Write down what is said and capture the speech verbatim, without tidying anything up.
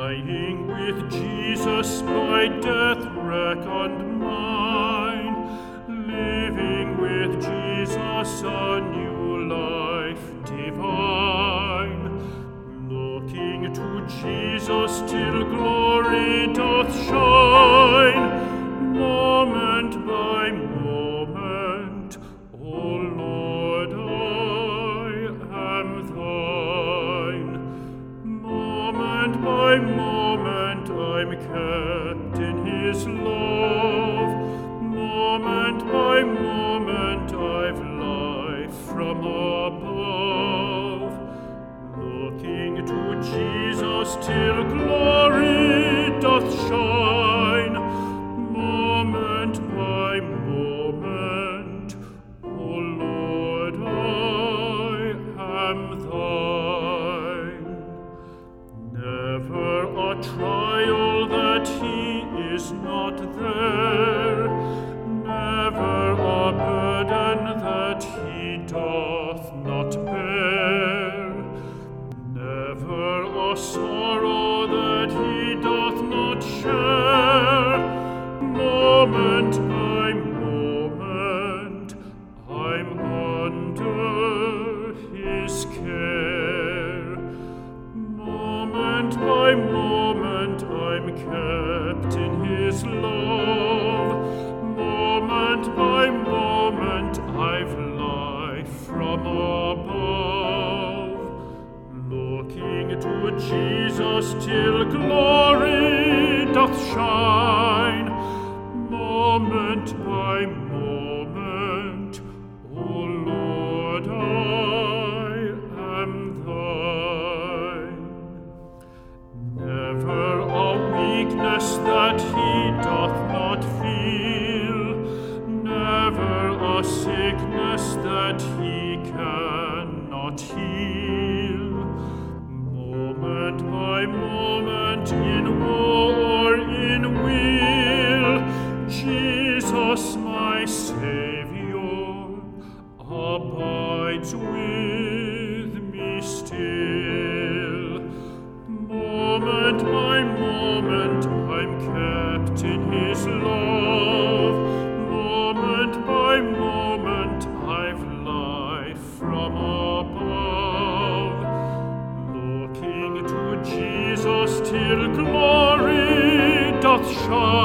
Dying with Jesus, my death reckoned mine, living with Jesus a new life divine, looking to Jesus till glory doth shine, moment by moment, O Lord, I am thine. Moment by moment I'm kept in his love, moment by moment I've life from above, looking to Jesus till glory doth shine, moment by moment, O Lord, I am thine. Never a trial that he is not there, never a burden that he doth not bear, never a sorrow that he doth not share, moment by moment I'm under his care, moment by moment I'm kept in his love, moment by moment I've life from above, looking to Jesus till glory doth shine, moment by moment, O Lord, I am thine. Never a weakness that he doth not feel, never a sickness that he cannot heal, moment by moment in woe or in weal, Jesus my Saviour abides with me still, moment by moment I'm kept in his love, moment by moment I've life from above, looking to Jesus till glory doth shine,